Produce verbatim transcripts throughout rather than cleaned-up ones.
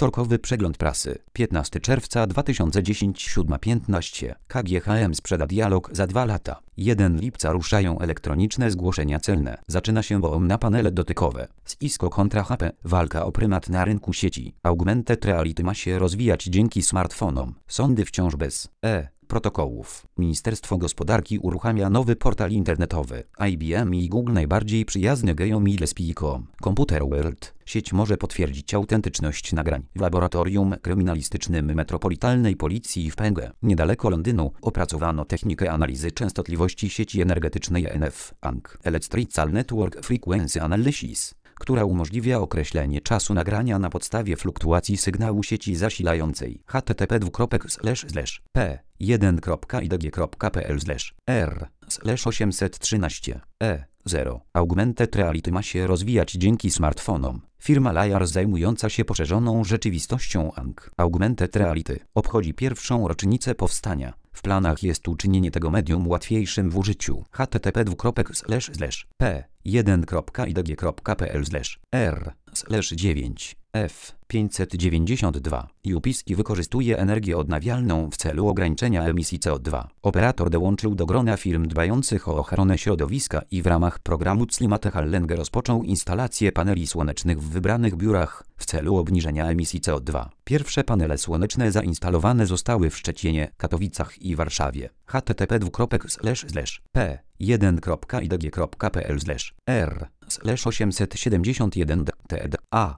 Wtorkowy przegląd prasy. piętnastego czerwca dwa tysiące dziesiątego, siódma piętnaście. K G H M sprzeda dialog za dwa lata. pierwszego lipca ruszają elektroniczne zgłoszenia celne. Zaczyna się boom na panele dotykowe. Cisco kontra H P. Walka o prymat na rynku sieci. Augmented reality ma się rozwijać dzięki smartfonom. Sądy wciąż bez e protokołów. Ministerstwo Gospodarki uruchamia nowy portal internetowy. I B M i Google najbardziej przyjazny gejom i lesbijkom. Computer World. Sieć może potwierdzić autentyczność nagrań. W laboratorium kryminalistycznym Metropolitalnej Policji w Penge, niedaleko Londynu, opracowano technikę analizy częstotliwości sieci energetycznej E N F, A N C, Electrical Network Frequency Analysis, która umożliwia określenie czasu nagrania na podstawie fluktuacji sygnału sieci zasilającej. H T T P dwukropek slash slash p jeden kropka i d g kropka p l slash r slash osiemset trzynaście e zero. Augmented reality ma się rozwijać dzięki smartfonom. Firma Layar zajmująca się poszerzoną rzeczywistością A N C Augmented Reality obchodzi pierwszą rocznicę powstania. W planach jest uczynienie tego medium łatwiejszym w użyciu. H T T P dwukropek slash slash p jeden kropka i d g kropka p l slash r slash dziewięć f pięćset dziewięćdziesiąt dwa. Jupiski wykorzystuje energię odnawialną w celu ograniczenia emisji C O dwa. Operator dołączył do grona firm dbających o ochronę środowiska i w ramach programu Klimatehallenga rozpoczął instalację paneli słonecznych w wybranych biurach w celu obniżenia emisji C O dwa. Pierwsze panele słoneczne zainstalowane zostały w Szczecinie, Katowicach i Warszawie. H T T P dwukropek slash slash p jeden kropka i d g kropka p l slash r slash osiemset siedemdziesiąt jeden d t d a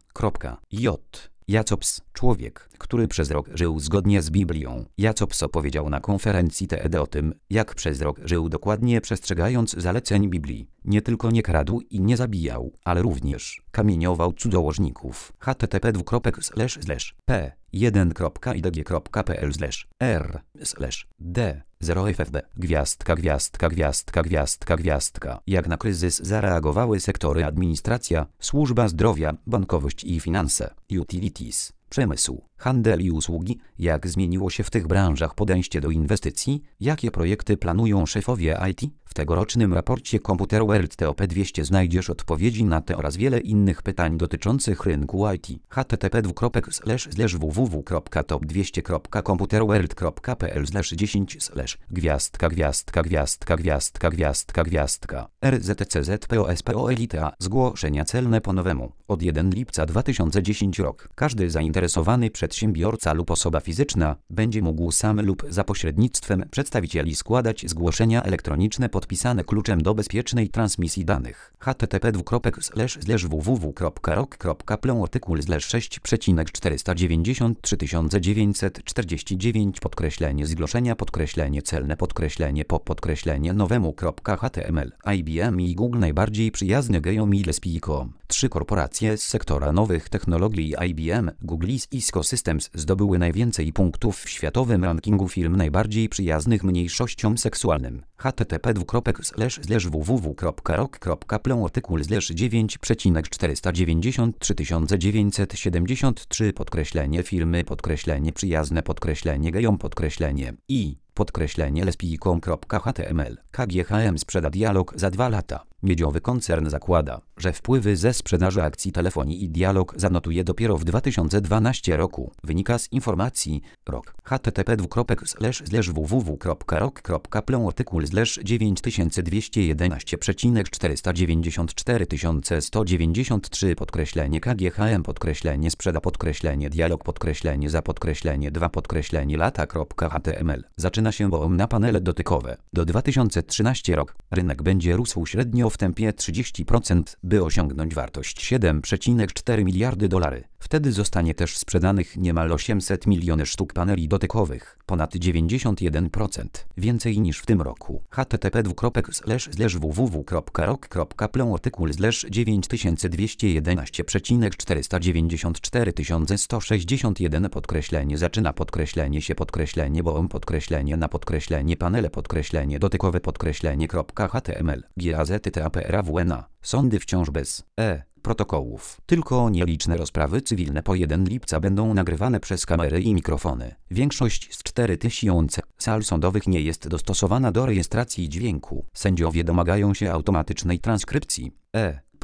j Jacops, człowiek, który przez rok żył zgodnie z Biblią. Jacops opowiedział na konferencji T E D o tym, jak przez rok żył dokładnie przestrzegając zaleceń Biblii. Nie tylko nie kradł i nie zabijał, ale również kamieniował cudzołożników. H T T P dwukropek slash slash p jeden kropka i d g kropka p l slash r slash d zero f f b gwiazdka gwiazdka gwiazdka gwiazdka gwiazdka. Jak na kryzys zareagowały sektory administracja, służba zdrowia, bankowość i finanse, utilities, przemysł, handel i usługi? Jak zmieniło się w tych branżach podejście do inwestycji? Jakie projekty planują szefowie I T? W tegorocznym raporcie Computer World T O P dwieście znajdziesz odpowiedzi na te oraz wiele innych pytań dotyczących rynku I T. H T T P dwukropek slash slash w w w kropka top dwieście kropka computerworld kropka p l slash dziesięć slash gwiazdka gwiazdka gwiazdka gwiazdka gwiazdka gwiazdka R Z C Z P O S P O L I T A. Zgłoszenia celne po nowemu. Od pierwszego lipca dwa tysiące dziesiątego rok. Każdy zainteresowany przedsiębiorca lub osoba fizyczna będzie mógł sam lub za pośrednictwem przedstawicieli składać zgłoszenia elektroniczne podpisane kluczem do bezpiecznej transmisji danych. H T T P dwukropek slash slash w w w kropka rok kropka plon artykuł slash sześć przecinek czterysta dziewięćdziesiąt trzy tysiące dziewięćset czterdzieści dziewięć podkreślenie zgłoszenia podkreślenie celne podkreślenie po podkreślenie nowemu kropka h t m l. I B M i Google najbardziej przyjazny gejom i lesbijkom. Trzy korporacje z sektora nowych technologii I B M, Google i Cisco Systems zdobyły najwięcej punktów w światowym rankingu firm najbardziej przyjaznych mniejszościom seksualnym. H T T P dwukropek slash slash w w w kropka rok kropka plon artykuł slash dziewięć przecinek czterysta dziewięćdziesiąt trzy tysiące dziewięćset siedemdziesiąt trzy podkreślenie firmy podkreślenie przyjazne podkreślenie gejom podkreślenie i podkreślenie lesbijkom.html. K G H M sprzeda dialog za dwa lata. Miedziowy koncern zakłada, że wpływy ze sprzedaży akcji telefonii i dialog zanotuje dopiero w dwa tysiące dwunastym roku. Wynika z informacji rok. H T T P dwukropek slash slash w w w kropka rok kropka plon artykuł slash dziewięć tysięcy dwieście jedenaście przecinek czterysta dziewięćdziesiąt cztery tysiące sto dziewięćdziesiąt trzy podkreślenie K G H M podkreślenie sprzeda podkreślenie dialog podkreślenie za podkreślenie dwa podkreślenie lata.html. Zaczyna się boom na panele dotykowe. Do dwa tysiące trzynastego rok rynek będzie rósł średnio w tempie trzydzieści procent, by osiągnąć wartość siedem przecinek cztery miliardy dolarów. Wtedy zostanie też sprzedanych niemal osiemset milionów sztuk paneli dotykowych, ponad dziewięćdziesiąt jeden procent, więcej niż w tym roku. H T T P dwukropek slash slash w w w kropka rok kropka plon artykuł slash dziewięć tysięcy dwieście jedenaście przecinek czterysta dziewięćdziesiąt cztery tysiące sto sześćdziesiąt jeden podkreślenie zaczyna podkreślenie się podkreślenie boom podkreślenie na podkreślenie panele podkreślenie dotykowe podkreślenie .html gazety.taprawna. Sądy wciąż bez e protokołów. Tylko nieliczne rozprawy cywilne po pierwszego lipca będą nagrywane przez kamery i mikrofony. Większość z czterech tysięcy sal sądowych nie jest dostosowana do rejestracji dźwięku. Sędziowie domagają się automatycznej transkrypcji e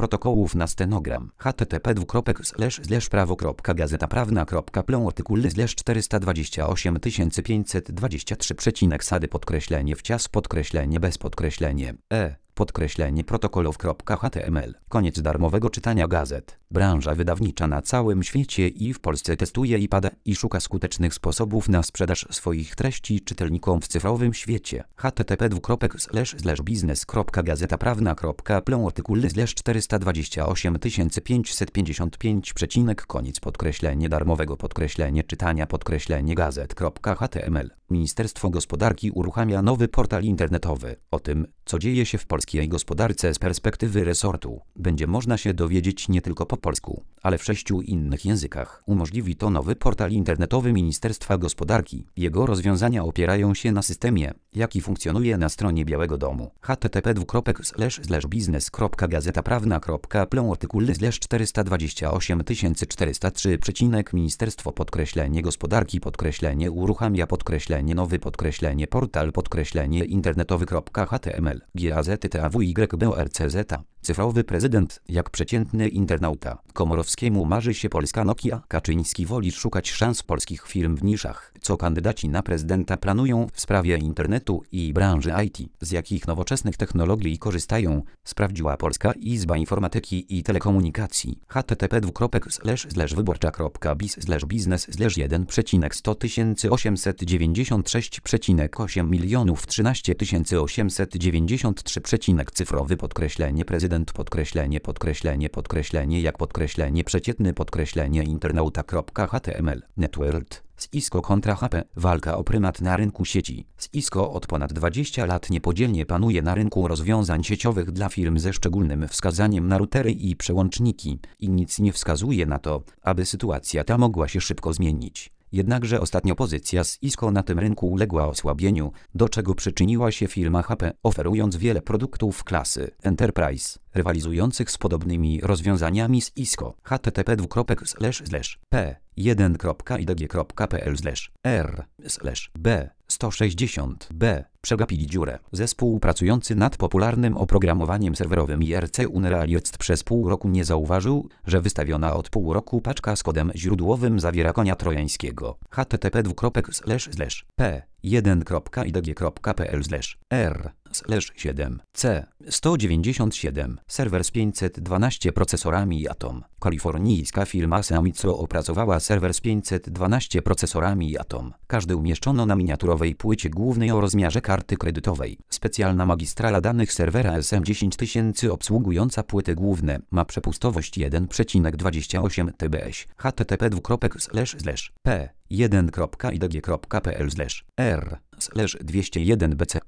protokołów na stenogram. http dwukropek slash slash prawo kropka gazeta prawna kropka plą artykuły slash czterysta dwadzieścia osiem tysięcy pięćset dwadzieścia trzy przecinek sady podkreślenie wcias podkreślenie bez podkreślenie e podkreślenie protokolów.html. Koniec darmowego czytania gazet. Branża wydawnicza na całym świecie i w Polsce testuje i pada i szuka skutecznych sposobów na sprzedaż swoich treści czytelnikom w cyfrowym świecie. http dwukropek slash slash biznes kropka gazeta prawna kropka plą artykuły slash czterysta dwadzieścia osiem tysięcy pięćset pięćdziesiąt pięć przecinek koniec podkreślenie darmowego podkreślenie czytania podkreślenie gazet.html. Ministerstwo Gospodarki uruchamia nowy portal internetowy. O tym, co dzieje się w polskiej gospodarce z perspektywy resortu, będzie można się dowiedzieć nie tylko po polsku, ale w sześciu innych językach. Umożliwi to nowy portal internetowy Ministerstwa Gospodarki. Jego rozwiązania opierają się na systemie, jaki funkcjonuje na stronie Białego Domu. http dwukropek slash slash biznes kropka gazeta prawna kropka plą artykuły slash czterysta dwadzieścia osiem tysięcy czterysta trzy przecinek Ministerstwo podkreślenie Gospodarki podkreślenie uruchamia podkreślenie nowy podkreślenie portal podkreślenie internetowy.html gazety.tawyborcz. Cyfrowy prezydent, jak przeciętny internauta. Komorowskiemu marzy się polska Nokia. Kaczyński woli szukać szans polskich firm w niszach. Co kandydaci na prezydenta planują w sprawie internetu i branży I T? Z jakich nowoczesnych technologii korzystają? Sprawdziła Polska Izba Informatyki i Telekomunikacji. http dwukropek slash slash wyborcza kropka biz slash biznes slash jeden przecinek sto tysięcy osiemset dziewięćdziesiąt sześć przecinek osiem milionów trzynaście tysięcy osiemset dziewięćdziesiąt trzy przecinek cyfrowy podkreślenie prezydent podkreślenie podkreślenie podkreślenie jak podkreślenie przeciętny podkreślenie internauta.html. Networld. Cisco kontra H P. Walka o prymat na rynku sieci. Cisco od ponad dwudziestu lat niepodzielnie panuje na rynku rozwiązań sieciowych dla firm ze szczególnym wskazaniem na routery i przełączniki i nic nie wskazuje na to, aby sytuacja ta mogła się szybko zmienić. Jednakże ostatnio pozycja Cisco na tym rynku uległa osłabieniu, do czego przyczyniła się firma H P, oferując wiele produktów klasy Enterprise, rywalizujących z podobnymi rozwiązaniami z Cisco. http dwukropek slash slash p jeden kropka idg kropka pl slash r slash b sto sześćdziesiąt b przegapili dziurę. Zespół pracujący nad popularnym oprogramowaniem serwerowym I R C Unrealist przez pół roku nie zauważył, że wystawiona od pół roku paczka z kodem źródłowym zawiera konia trojańskiego. http dwukropek slash slash p jeden kropka idg kropka pl slash r slash siedem c sto dziewięćdziesiąt siedem serwer z pięćset dwanaście procesorami Atom. Kalifornijska firma Seamitsu opracowała serwer z pięćset dwanaście procesorami Atom. Każdy umieszczono na miniaturowej płycie głównej o rozmiarze karty kredytowej. Specjalna magistrala danych serwera S M dziesięć tysięcy obsługująca płyty główne ma przepustowość jeden przecinek dwadzieścia osiem terabitów. http dwukropek slash slash p jeden kropka idg kropka pl slash r slash dwieście jeden b c